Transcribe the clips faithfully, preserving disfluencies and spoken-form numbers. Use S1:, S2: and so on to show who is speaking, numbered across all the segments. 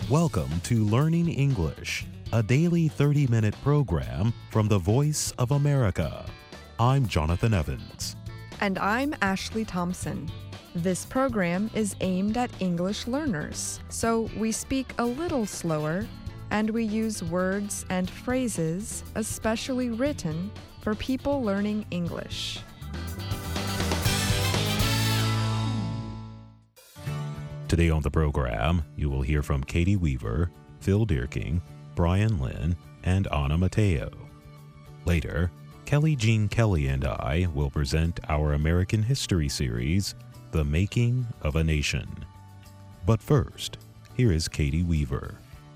S1: Welcome to Learning English, a daily thirty-minute program from the Voice of America. I'm Jonathan Evans.
S2: And I'm Ashley Thompson. This program is aimed at English learners, so we speak a little slower and we use words and phrases especially written for people learning English.
S1: Today on the program, you will hear from Katie Weaver, Phil Deerking, Brian Lynn, and Anna Mateo. Later, Kelly Jean Kelly and I will present our American history series, The Making of a Nation. But first, here is Katie Weaver.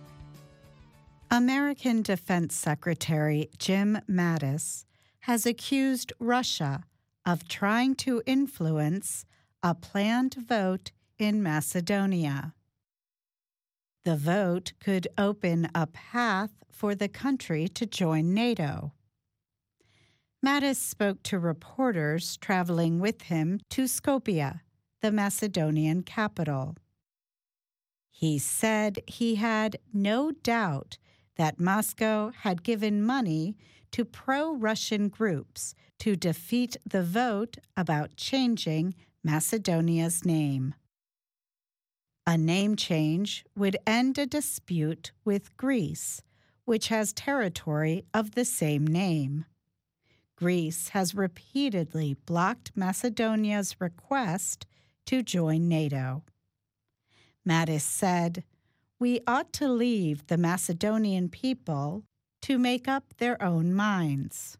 S3: American Defense Secretary Jim Mattis has accused Russia of trying to influence a planned vote in Macedonia. The vote could open a path for the country to join NATO. Mattis spoke to reporters traveling with him to Skopje, the Macedonian capital. He said he had no doubt that Moscow had given money to pro-Russian groups to defeat the vote about changing Macedonia's name. A name change would end a dispute with Greece, which has territory of the same name. Greece has repeatedly blocked Macedonia's request to join NATO. Mattis said, "We ought to leave the Macedonian people to make up their own minds."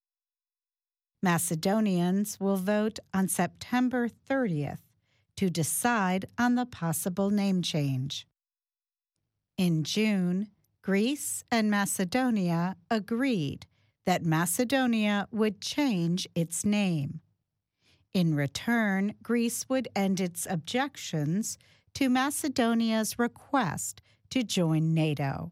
S3: Macedonians will vote on September thirtieth to decide on the possible name change. In June, Greece and Macedonia agreed that Macedonia would change its name. In return, Greece would end its objections to Macedonia's request to join NATO.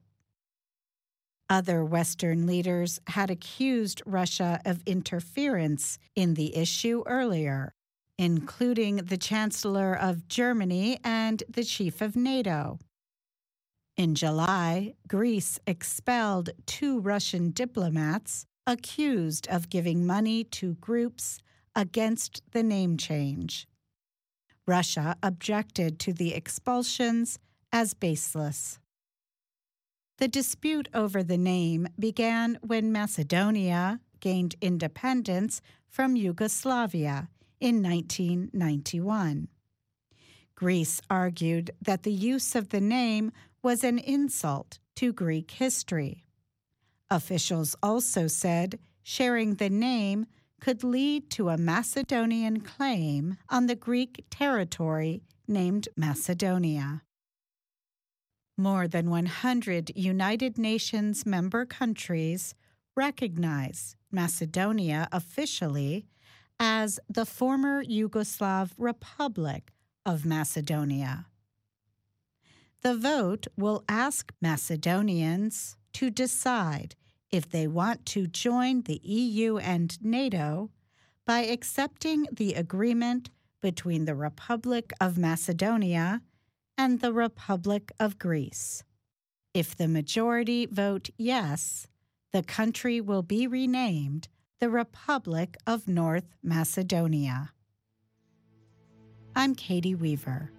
S3: Other Western leaders had accused Russia of interference in the issue earlier, including the Chancellor of Germany and the Chief of NATO. In July, Greece expelled two Russian diplomats accused of giving money to groups against the name change. Russia objected to the expulsions as baseless. The dispute over the name began when Macedonia gained independence from Yugoslavia in nineteen ninety-one. Greece argued that the use of the name was an insult to Greek history. Officials also said sharing the name could lead to a Macedonian claim on the Greek territory named Macedonia. More than one hundred United Nations member countries recognize Macedonia officially as the former Yugoslav Republic of Macedonia. The vote will ask Macedonians to decide if they want to join the E U and NATO by accepting the agreement between the Republic of Macedonia and the Republic of Greece. If the majority vote yes, the country will be renamed the Republic of North Macedonia. I'm Katie Weaver.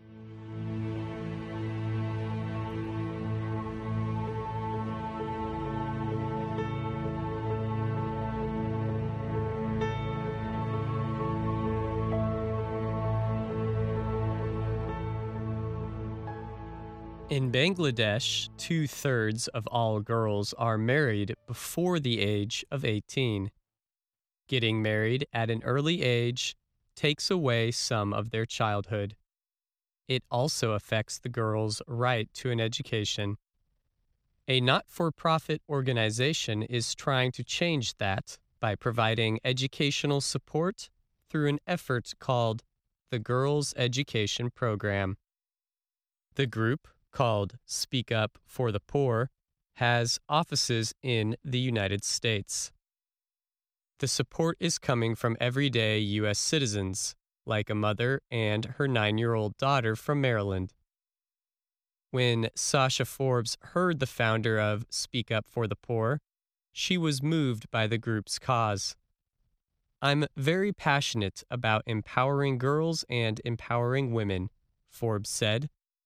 S4: In Bangladesh, two-thirds of all girls are married before the age of eighteen. Getting married at an early age takes away some of their childhood. It also affects the girls' right to an education. A not-for-profit organization is trying to change that by providing educational support through an effort called the Girls' Education Program. The group, called Speak Up for the Poor, has offices in the United States. The support is coming from everyday U S citizens, like a mother and her nine-year-old daughter from Maryland. When Sasha Forbes heard the founder of Speak Up for the Poor, she was moved by the group's cause. "I'm very passionate about empowering girls and empowering women," Forbes said.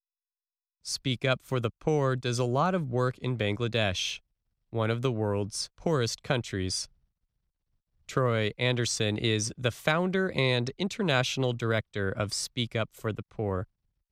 S4: Speak Up for the Poor does a lot of work in Bangladesh, one of the world's poorest countries. Troy Anderson is the founder and international director of Speak Up for the Poor.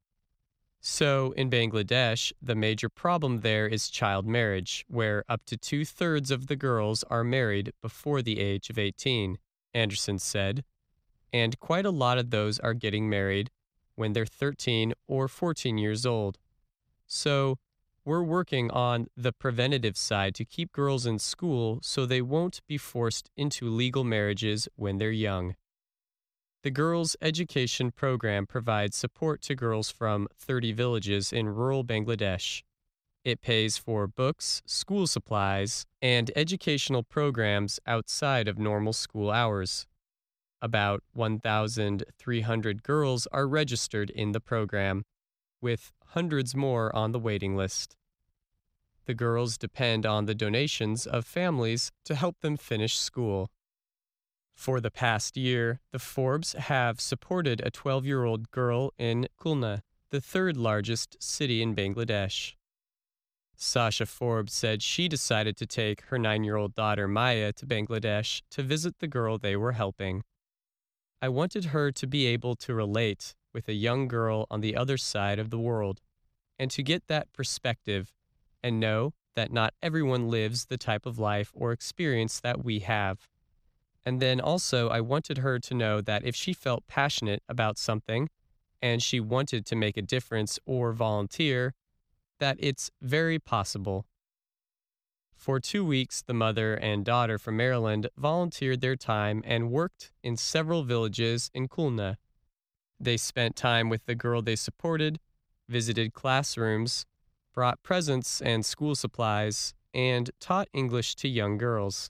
S4: So, in Bangladesh, the major problem there is child marriage, where up to two-thirds of the girls are married before the age of eighteen, Anderson said, and quite a lot of those are getting married when they're thirteen or fourteen years old. So, we're working on the preventative side to keep girls in school so they won't be forced into legal marriages when they're young. The Girls' Education Program provides support to girls from thirty villages in rural Bangladesh. It pays for books, school supplies, and educational programs outside of normal school hours. About one thousand three hundred girls are registered in the program, with hundreds more on the waiting list. The girls depend on the donations of families to help them finish school. For the past year, the Forbes have supported a twelve-year-old girl in Khulna, the third largest city in Bangladesh. Sasha Forbes said she decided to take her nine-year-old daughter Maya to Bangladesh to visit the girl they were helping. "I wanted her to be able to relate with a young girl on the other side of the world, and to get that perspective and know that not everyone lives the type of life or experience that we have. And then also I wanted her to know that if she felt passionate about something and she wanted to make a difference or volunteer, that it's very possible." For two weeks, the mother and daughter from Maryland volunteered their time and worked in several villages in Khulna. They spent time with the girl they supported, visited classrooms, brought presents and school supplies, and taught English to young girls.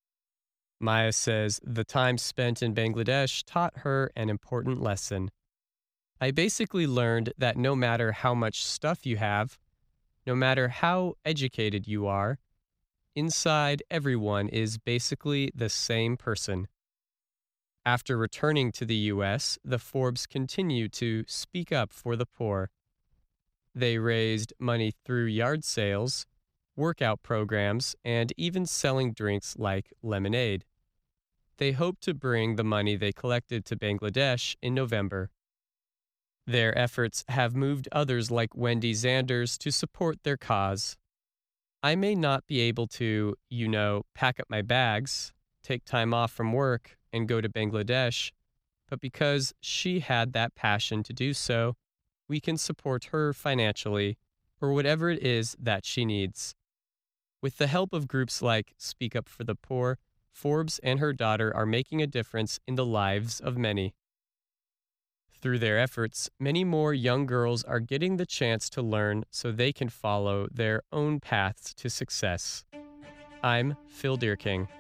S4: Maya says the time spent in Bangladesh taught her an important lesson. "I basically learned that no matter how much stuff you have, no matter how educated you are, inside everyone is basically the same person." After returning to the U S, the Forbes continue to speak up for the poor. They raised money through yard sales, workout programs, and even selling drinks like lemonade. They hope to bring the money they collected to Bangladesh in November. Their efforts have moved others like Wendy Zanders to support their cause. "I may not be able to, you know, pack up my bags, take time off from work, and go to Bangladesh, but because she had that passion to do so, we can support her financially, or whatever it is that she needs." With the help of groups like Speak Up for the Poor, Forbes and her daughter are making a difference in the lives of many. Through their efforts, many more young girls are getting the chance to learn so they can follow their own paths to success. I'm Phil Deerking.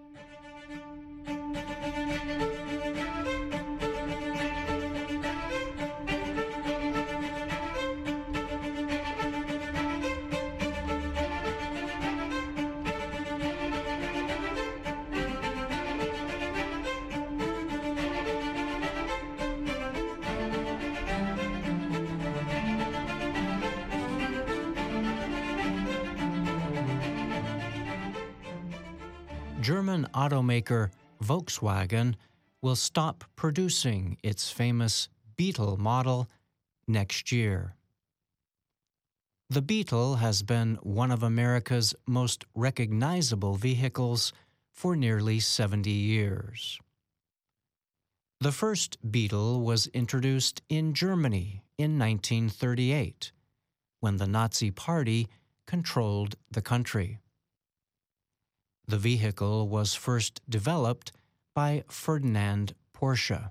S5: German automaker Volkswagen will stop producing its famous Beetle model next year. The Beetle has been one of America's most recognizable vehicles for nearly seventy years. The first Beetle was introduced in Germany in nineteen thirty-eight, when the Nazi Party controlled the country. The vehicle was first developed by Ferdinand Porsche.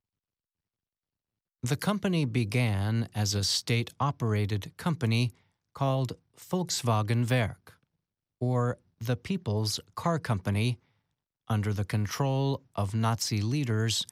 S5: The company began as a state-operated company called Volkswagen Werk, or the People's Car Company, under the control of Nazi leaders,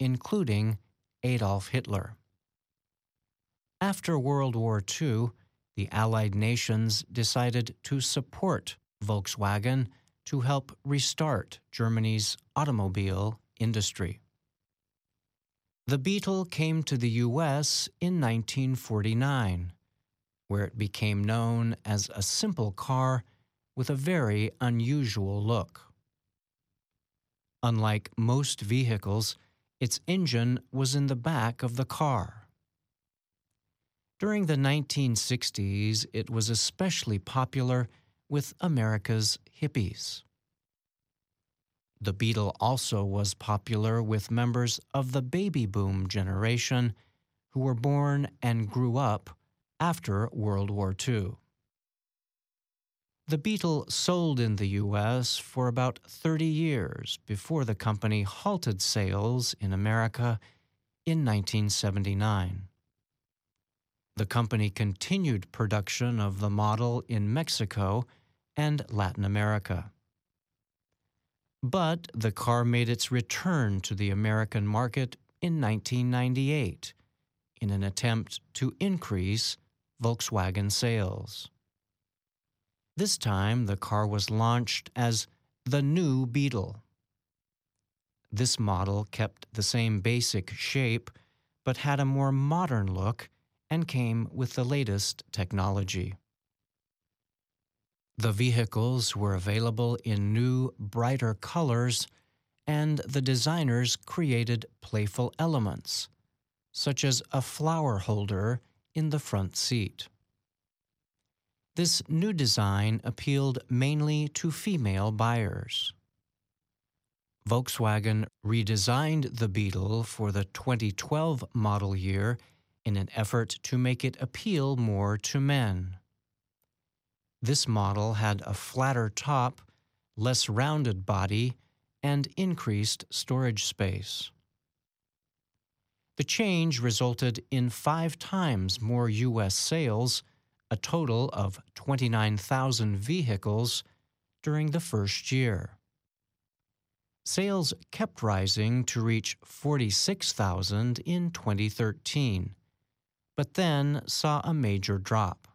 S5: including Adolf Hitler. After World War Two, the Allied nations decided to support Volkswagen to help restart Germany's automobile industry. The Beetle came to the U S in nineteen forty-nine, where it became known as a simple car with a very unusual look. Unlike most vehicles, its engine was in the back of the car. During the nineteen sixties, it was especially popular with America's hippies. The Beetle also was popular with members of the baby boom generation who were born and grew up after World War Two. The Beetle sold in the U S for about thirty years before the company halted sales in America in nineteen seventy-nine. The company continued production of the model in Mexico and Latin America. But the car made its return to the American market in nineteen ninety-eight in an attempt to increase Volkswagen sales. This time, the car was launched as the new Beetle. This model kept the same basic shape, but had a more modern look and came with the latest technology. The vehicles were available in new, brighter colors, and the designers created playful elements, such as a flower holder in the front seat. This new design appealed mainly to female buyers. Volkswagen redesigned the Beetle for the twenty twelve model year in an effort to make it appeal more to men. This model had a flatter top, less rounded body, and increased storage space. The change resulted in five times more U S sales, a total of twenty-nine thousand vehicles during the first year. Sales kept rising to reach forty-six thousand in twenty thirteen, but then saw a major drop.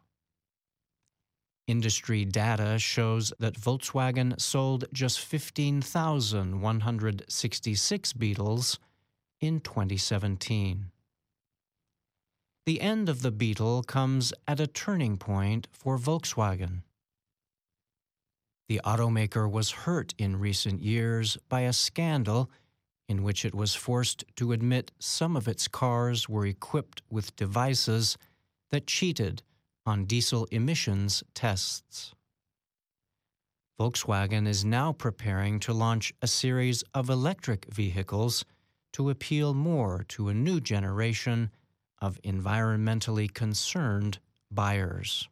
S5: Industry data shows that Volkswagen sold just fifteen thousand one hundred sixty-six Beetles in twenty seventeen. The end of the Beetle comes at a turning point for Volkswagen. The automaker was hurt in recent years by a scandal in which it was forced to admit some of its cars were equipped with devices that cheated on diesel emissions tests. Volkswagen is now preparing to launch a series of electric vehicles to appeal more to a new generation of environmentally concerned buyers.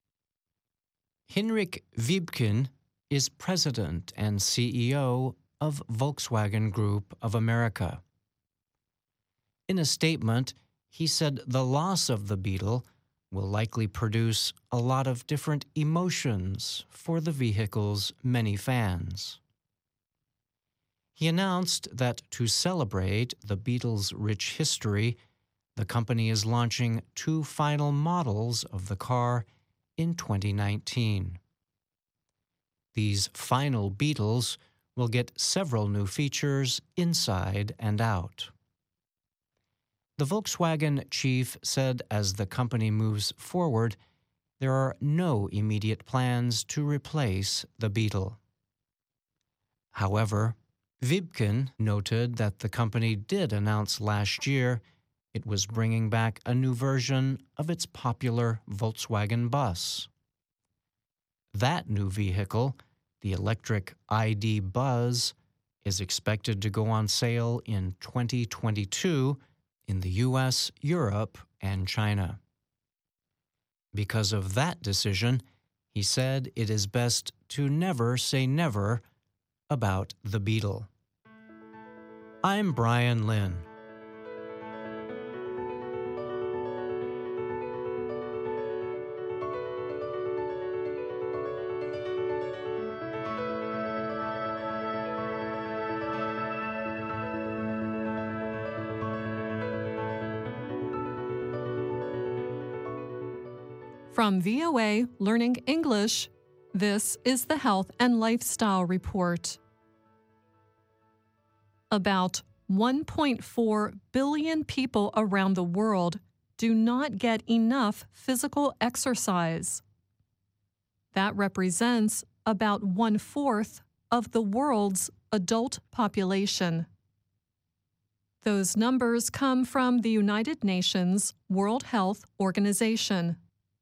S5: Hinrich Wiebken is president and C E O of Volkswagen Group of America. In a statement, he said the loss of the Beetle will likely produce a lot of different emotions for the vehicle's many fans. He announced that to celebrate the Beetle's rich history, the company is launching two final models of the car in twenty nineteen. These final Beetles will get several new features inside and out. The Volkswagen chief said as the company moves forward, there are no immediate plans to replace the Beetle. However, Wiebken noted that the company did announce last year it was bringing back a new version of its popular Volkswagen bus. That new vehicle, the electric I D. Buzz, is expected to go on sale in twenty twenty-two in the U S, Europe, and China. Because of that decision, he said it is best to never say never about the Beetle. I'm Brian Lynn.
S6: From V O A Learning English, this is the Health and Lifestyle Report. About one point four billion people around the world do not get enough physical exercise. That represents about one-fourth of the world's adult population. Those numbers come from the United Nations World Health Organization.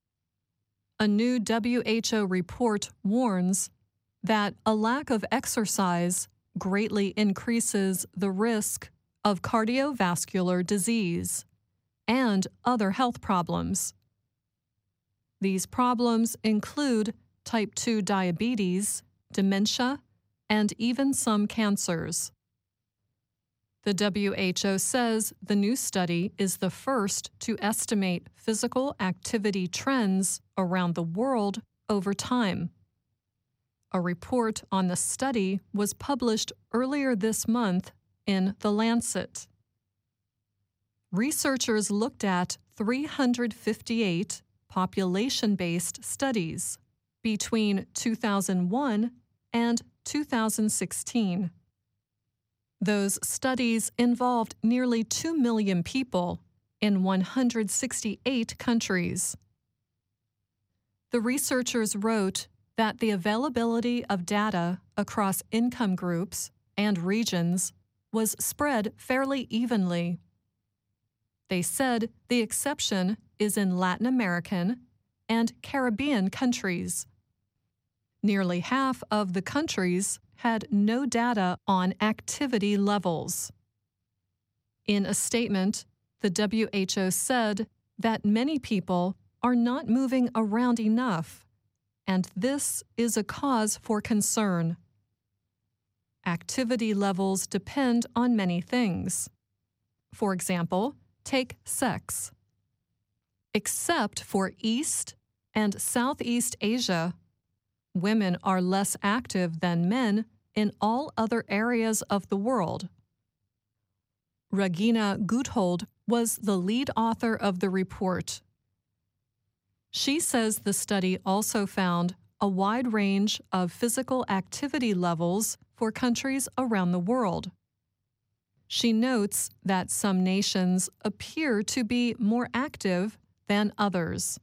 S6: A new W H O report warns that a lack of exercise greatly increases the risk of cardiovascular disease and other health problems. These problems include type two diabetes, dementia, and even some cancers. The W H O says the new study is the first to estimate physical activity trends around the world over time. A report on the study was published earlier this month in The Lancet. Researchers looked at three hundred fifty-eight population-based studies between two thousand one and two thousand sixteen. Those studies involved nearly two million people in one hundred sixty-eight countries. The researchers wrote that the availability of data across income groups and regions was spread fairly evenly. They said the exception is in Latin American and Caribbean countries. Nearly half of the countries had no data on activity levels. In a statement, the W H O said that many people are not moving around enough, and this is a cause for concern. Activity levels depend on many things. For example, take sex. Except for East and Southeast Asia, women are less active than men in all other areas of the world. Regina Guthold was the lead author of the report. She says the study also found a wide range of physical activity levels for countries around the world. She notes that some nations appear to be more active than others.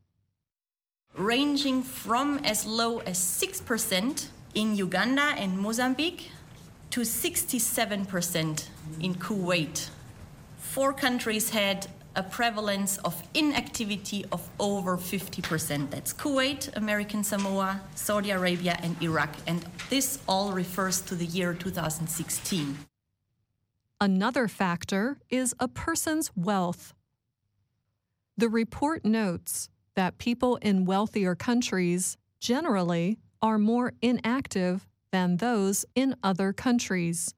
S7: Ranging from as low as six percent in Uganda and Mozambique to sixty-seven percent in Kuwait. Four countries had a prevalence of inactivity of over fifty percent. That's Kuwait, American Samoa, Saudi Arabia, and Iraq. And this all refers to the year two thousand sixteen.
S6: Another factor is a person's wealth. The report notes that people in wealthier countries generally are more inactive than those in other countries.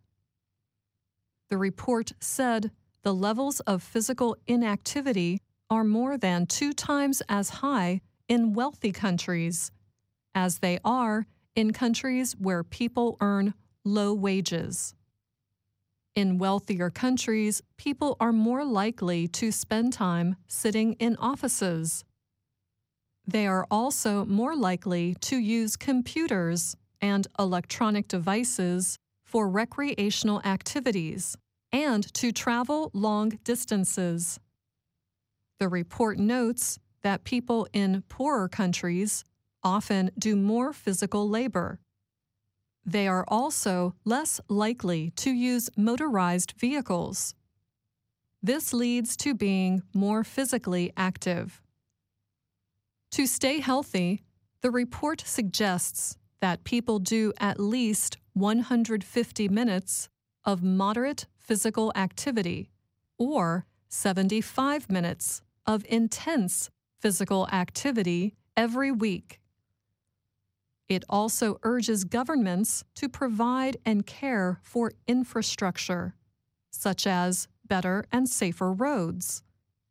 S6: The report said the levels of physical inactivity are more than two times as high in wealthy countries as they are in countries where people earn low wages. In wealthier countries, people are more likely to spend time sitting in offices. They are also more likely to use computers and electronic devices for recreational activities and to travel long distances. The report notes that people in poorer countries often do more physical labor. They are also less likely to use motorized vehicles. This leads to being more physically active. To stay healthy, the report suggests that people do at least one hundred fifty minutes of moderate physical activity or seventy-five minutes of intense physical activity every week. It also urges governments to provide and care for infrastructure, such as better and safer roads.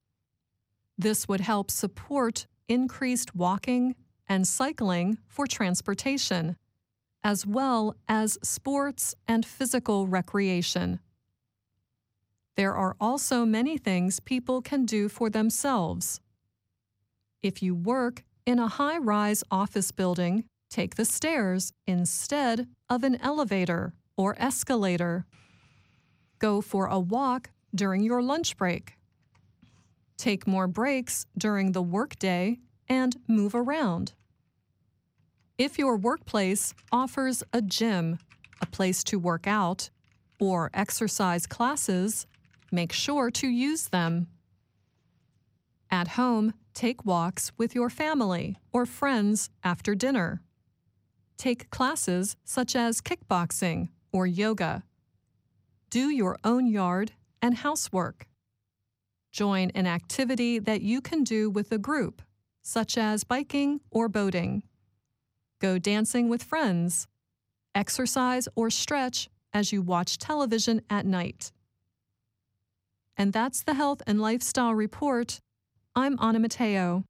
S6: This would help support increased walking and cycling for transportation, as well as sports and physical recreation. There are also many things people can do for themselves. If you work In a high-rise office building, take the stairs instead of an elevator or escalator. Go for a walk during your lunch break. Take more breaks during the workday and move around. If your workplace offers a gym, a place to work out, or exercise classes, make sure to use them. At home, take walks with your family or friends after dinner. Take classes such as kickboxing or yoga. Do your own yard and housework. Join an activity that you can do with a group, such as biking or boating. Go dancing with friends. Exercise or stretch as you watch television at night. And that's the Health and Lifestyle Report. I'm Anna Matteo.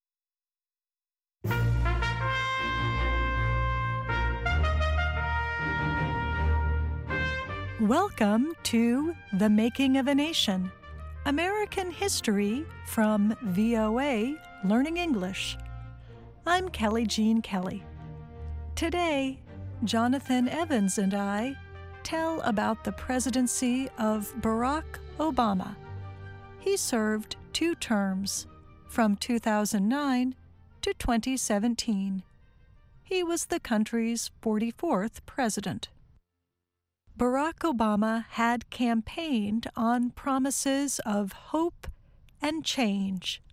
S8: Welcome to The Making of a Nation, American History from V O A Learning English. I'm Kelly Jean Kelly. Today, Jonathan Evans and I tell about the presidency of Barack Obama. He served two terms, from two thousand nine to twenty seventeen. He was the country's forty-fourth president. Barack Obama had campaigned on promises of hope and change.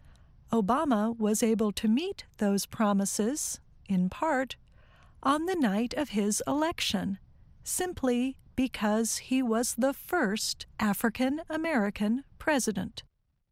S8: Obama was able to meet those promises, in part, on the night of his election, simply because he was the first African American president.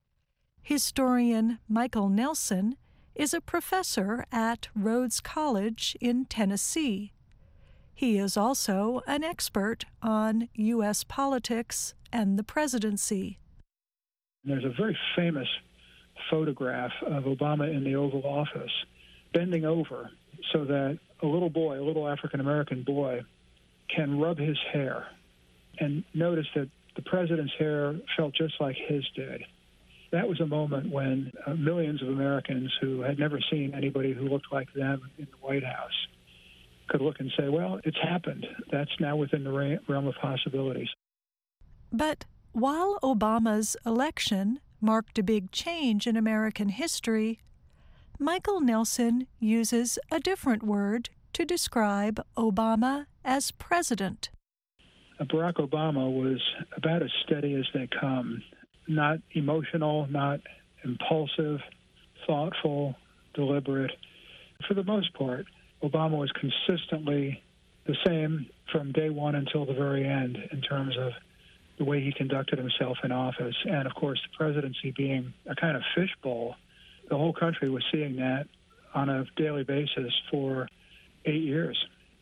S8: Historian Michael Nelson is a professor at Rhodes College in Tennessee. He is also an expert on U S politics and the presidency.
S9: There's a very famous photograph of Obama in the Oval Office bending over so that a little boy, a little African-American boy, can rub his hair and notice that the president's hair felt just like his did. That was a moment when uh, millions of Americans who had never seen anybody who looked like them in the White House could look and say, well, it's happened. That's now within the ra- realm of possibilities.
S8: But while Obama's election marked a big change in American history, Michael Nelson uses a different word to describe Obama as president.
S9: Barack Obama was about as steady as they come, not emotional, not impulsive, thoughtful, deliberate. For the most part, Obama was consistently the same from day one until the very end in terms of the way he conducted himself in office. And, of course, the presidency being a kind of fishbowl, the whole country was seeing that on a daily basis for eight years.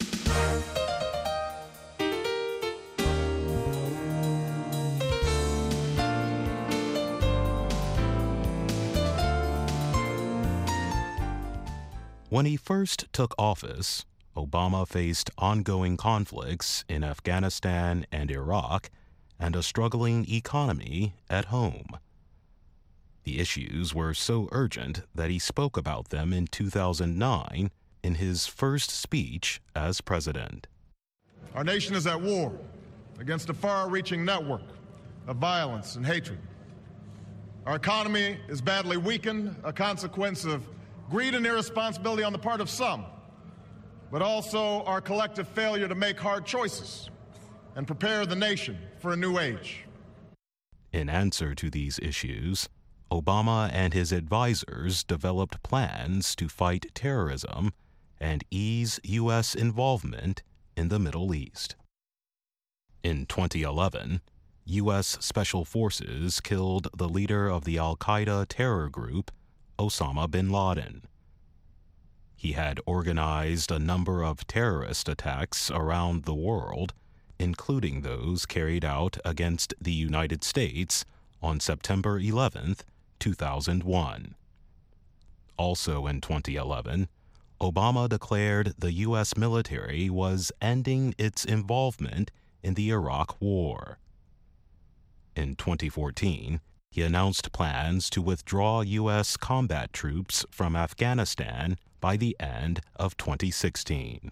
S1: When he first took office, Obama faced ongoing conflicts in Afghanistan and Iraq and a struggling economy at home. The issues were so urgent that he spoke about them in two thousand nine in his first speech as president.
S10: Our nation is at war against a far-reaching network of violence and hatred. Our economy is badly weakened, a consequence of greed and irresponsibility on the part of some, but also our collective failure to make hard choices and prepare the nation for a new age.
S1: In answer to these issues, Obama and his advisors developed plans to fight terrorism and ease U S involvement in the Middle East. In twenty eleven, U S Special Forces killed the leader of the al-Qaeda terror group, Osama bin Laden. He had organized a number of terrorist attacks around the world, including those carried out against the United States on September eleventh, two thousand one. Also in twenty eleven, Obama declared the U S military was ending its involvement in the Iraq War. In twenty fourteen, he announced plans to withdraw U S combat troops from Afghanistan by the end of twenty sixteen.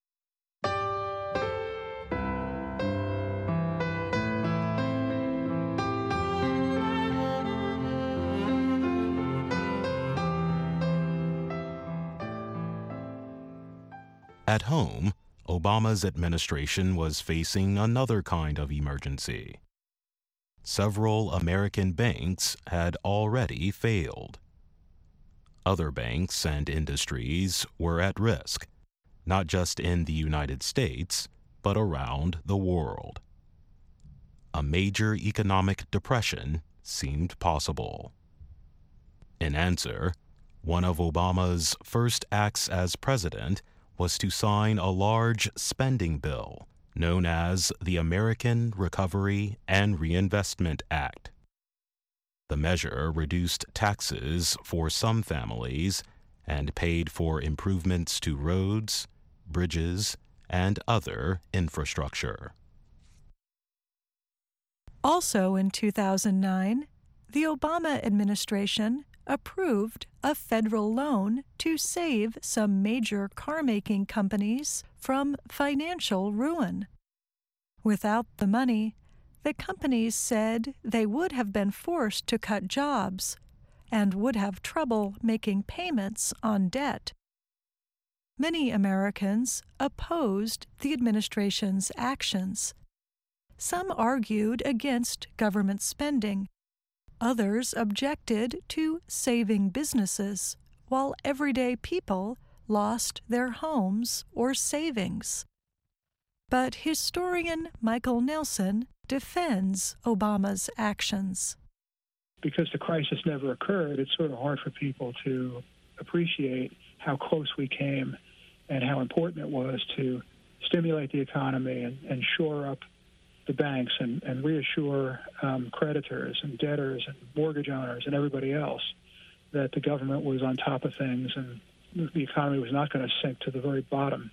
S1: At home, Obama's administration was facing another kind of emergency. Several American banks had already failed. Other banks and industries were at risk, not just in the United States, but around the world. A major economic depression seemed possible. In answer, one of Obama's first acts as president was to sign a large spending bill known as the American Recovery and Reinvestment Act. The measure reduced taxes for some families and paid for improvements to roads, bridges, and other infrastructure.
S8: Also in two thousand nine, the Obama administration approved a federal loan to save some major car-making companies from financial ruin. Without the money, the companies said they would have been forced to cut jobs and would have trouble making payments on debt. Many Americans opposed the administration's actions. Some argued against government spending. Others objected to saving businesses, while everyday people lost their homes or savings. But historian Michael Nelson defends Obama's actions.
S9: Because the crisis never occurred, it's sort of hard for people to appreciate how close we came and how important it was to stimulate the economy and, and shore up the banks and, and reassure um, creditors and debtors and mortgage owners and everybody else that the government was on top of things and the economy was not going to sink to the very bottom.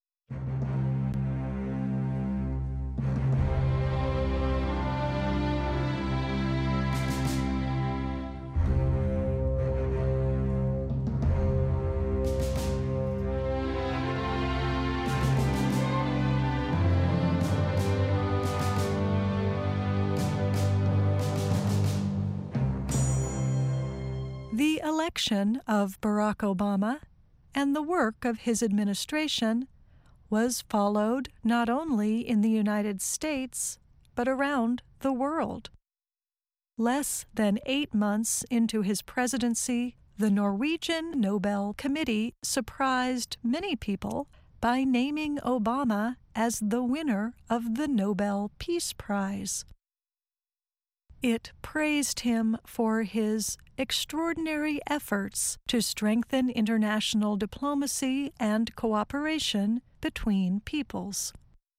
S8: The election of Barack Obama and the work of his administration was followed not only in the United States, but around the world. Less than eight months into his presidency, the Norwegian Nobel Committee surprised many people by naming Obama as the winner of the Nobel Peace Prize. It praised him for his extraordinary efforts to strengthen international diplomacy and cooperation between peoples.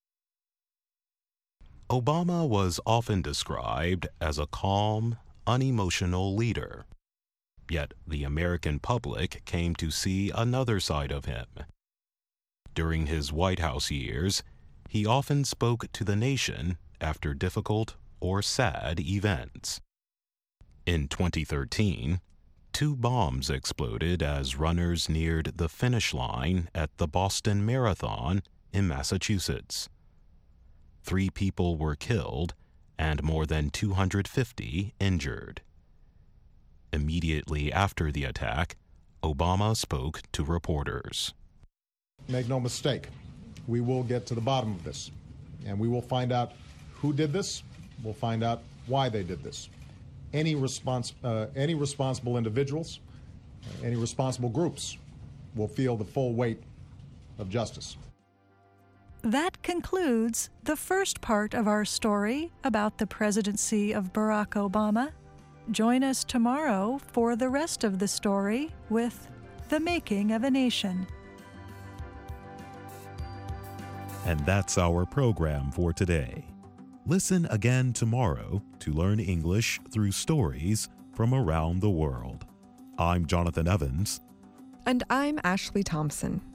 S1: Obama was often described as a calm, unemotional leader. Yet the American public came to see another side of him. During his White House years, he often spoke to the nation after difficult or sad events. In twenty thirteen, two bombs exploded as runners neared the finish line at the Boston Marathon in Massachusetts. Three people were killed and more than two hundred fifty injured. Immediately after the attack, Obama spoke to reporters.
S10: Make no mistake, we will get to the bottom of this, and we will find out who did this. We'll find out why they did this. Any, respons- uh, any responsible individuals, uh, any responsible groups will feel the full weight of justice.
S8: That concludes the first part of our story about the presidency of Barack Obama. Join us tomorrow for the rest of the story with The Making of a Nation.
S1: And that's our program for today. Listen again tomorrow to learn English through stories from around the world. I'm Jonathan Evans.
S2: And I'm Ashley Thompson.